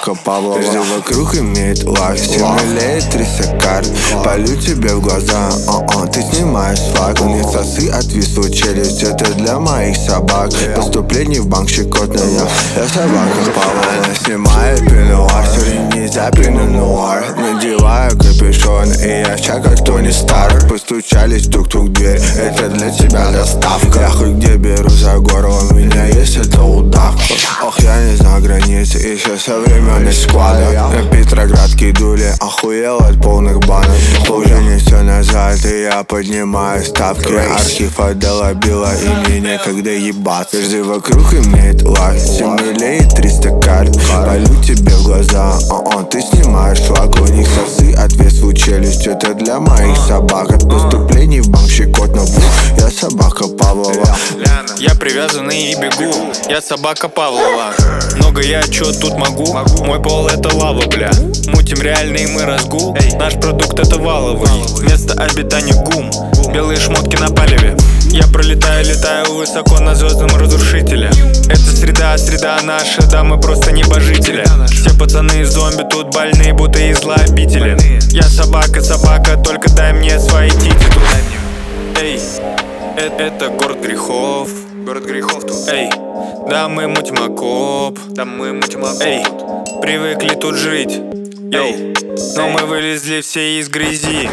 собака Павлова. Каждый вокруг имеет лак, 7 лет 300 карт. Полю тебе в глаза, ты снимаешь флаг. Не сосы, отвисла челюсть, это для моих собак. Поступление в банк щекотное, я собака Павлова. Снимаю пенуар, сегодня нельзя пенуар. Надеваю капюшон, и я ща как Тони Старк. Постучались тук-тук дверь, это для тебя доставка. Я хоть где беру за горло, у меня есть эта удавка. Ох, я не знаю границы, еще со времен из склада. На Петроградке дули, охуел от полных банок. Положение все назад, и я поднимаю ставки. Архив отдала била, и мне некогда ебаться. Каждый вокруг имеет лак, 7 нулей и 300 карт. Полю тебе в глаза, ты снимаешь флаг. У них сосы, отвесла челюсть, это для моих собак. От поступлений в банк щекотно, я собака Павлова. Я привязанный и бегу, я собака Павлова. Много я чё тут могу, мой пол это лава, бля. Мутим реальный мы разгул, наш продукт это валовый. Место обитания ГУМ, белые шмотки на палеве. Я пролетаю, летаю высоко на звездном разрушителе. Это среда наша, да мы просто небожители. Все пацаны зомби тут больные, будто из злообители. Я собака, только дай мне свои тити тут. Эй, это город грехов. Город грехов тут. Эй, да мы мутим окоп. Эй, привыкли тут жить. Эй, но мы вылезли все из грязи.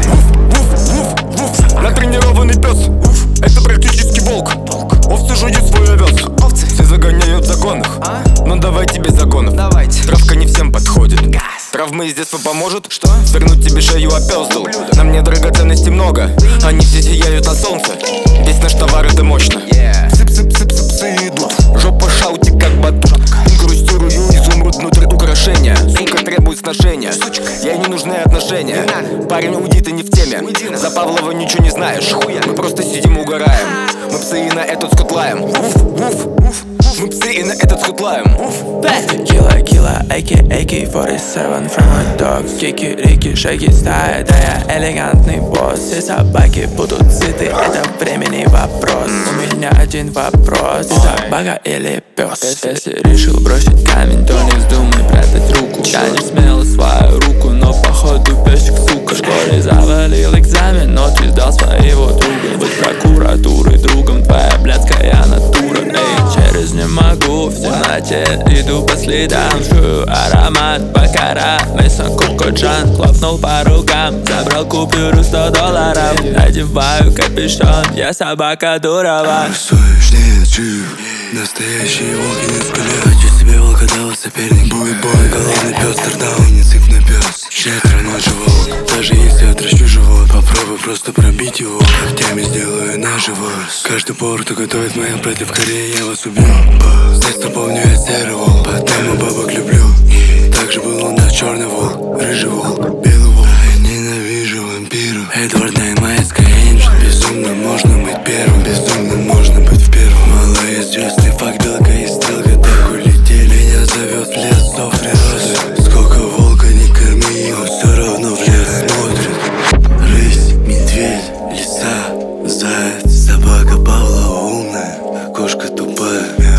Натренированный пес, это практически волк. Овцы жуют свой овес, все загоняют в загонах. Но давайте без законов, травка не всем подходит. Травмы из детства поможет, свернуть тебе шею опёздал. На мне драгоценностей много, они все сияют на солнце. Весь наш товар это мощно. Сып-сып-сып-сыпсы идут, жопа шаути как батут. Инкрустирую изумруд внутри украшения. Сука требует сношения, ей не нужны отношения. Парень, уйди, ты не в теме. За Павлова ничего не знаешь, мы просто сидим угораем. Мы псы и на этот скот лаем. Мы псы и на этот скот лаем. Килла, AK-47 from my dogs. Кики-рики, шаги, стая, да я элегантный босс. Все собаки будут сыты, это временный вопрос. У меня один вопрос, ты собака или пес? Если решил бросить камень, то не вздумай прятать руку. Я не смел свою руку, но походу песик сука. В школе завалил экзамен, но ты сдал своего друга. Быть прокуратурой другом, твоя блядская натура. Эй, через не могу, в темноте иду по следам. Жую аромат бакара, мясо кокоджан. Хлопнул по рукам, забрал купюру $100. Надеваю капюшон, я собака Дурова. Рисуешь, нет, чую, настоящие волки на скуле. Хочу себе волкодава соперник. Будет бой, голодный пес, стартал, не цыпный пес. Щедро ночь волк, даже если отращу живот. Попробуй просто пробить его, когтями сделаю на живот. Каждый повар, кто готовит мои плиты в Корее, я вас убью. С детства помню я серый волк, потому бабок люблю. Также был у нас черный волк, рыжий волк, белый волк. Я ненавижу вампиров, Эдвард Наймайская Энджел. Безумно можно быть первым, безумно можно быть в первом. Малоизвестный факт, белка и стрелка так улетели. Меня зовет в лес сов природы. Сколько волка не корми, его все равно в лес смотрит. Рысь, медведь, лиса, заяц, собака Павлова умная, а кошка тупая.